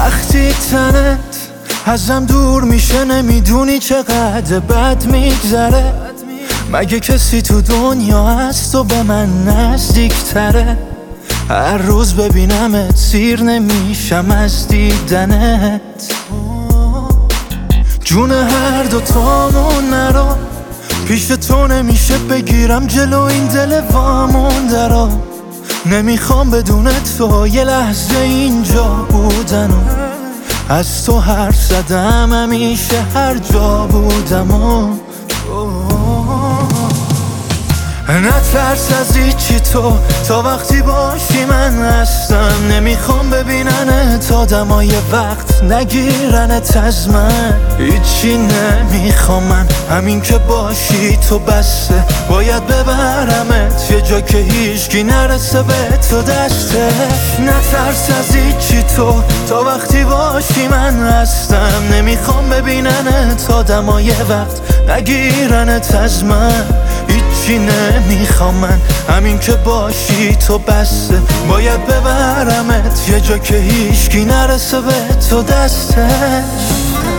وقتی تنت ازم دور میشه نمیدونی چقدر بد میگذره. مگه کسی تو دنیا هست و به من نزدیکتره؟ هر روز ببینمت سیر نمیشم از دیدنت. جون هر دوتامون نرو، پیش تو نمیشه بگیرم جلو این دل وامونده رو. نمیخوام بدون تو یه لحظه اینجا بودن و از تو حرف زدم همیشه هر جا بودم و نترس از هیچی تو تا وقتی باشی من هستم. نمیخوام ببیننت آدمای وقت نگیرنت از من. هیچی نمیخوام من، همین که باشی تو بسه. باید ببرمت یه جا که هیچکی نرسه به تو دستش. نترس از هیچی تو تا وقتی باشی من هستم. نمیخوام ببیننت آدمای وقت نگیرنت از من. هیچی نمیخوام من، همین که باشی تو بسه. باید ببرمت یه جا که هیچکی نرسه به تو دستش.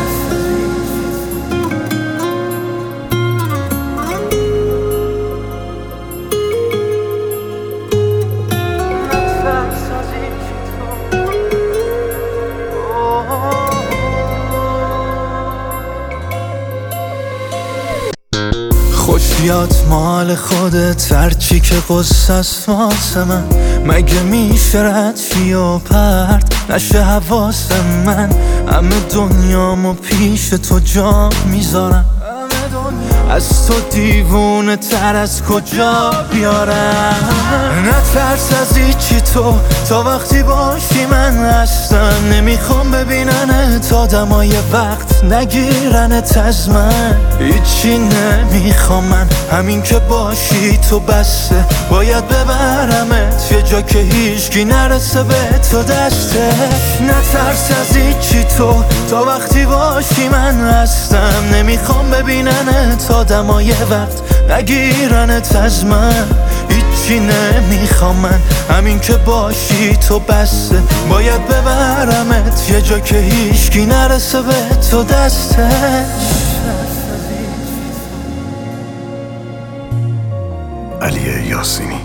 خوشیات مال خودت، هرچی که قصه است واسه من. مگه میشه رد شی و پرت نشه حواس من؟ همه دنیامو پیش تو جا میذارم. از تو دیوونه تر از کجا بیارم؟ نترس از هیچی تو تا وقتی باشی من هستم. نمیخوام ببیننت آدمای وقت نگیرنت از من. هیچی نمیخوام من، همین که باشی تو بسه. باید ببرمت یه جا که هیچکی نرسه به تو دستش. نترس از هیچی تو تا وقتی باشی من هستم. نمیخوام ببیننت آدمای وقت نگیرنت از من. هیچی نمیخوام من، همین که باشی تو بسه. باید ببرمت یه جا که هیچکی نرسه به تو دستش. علی یاسینی.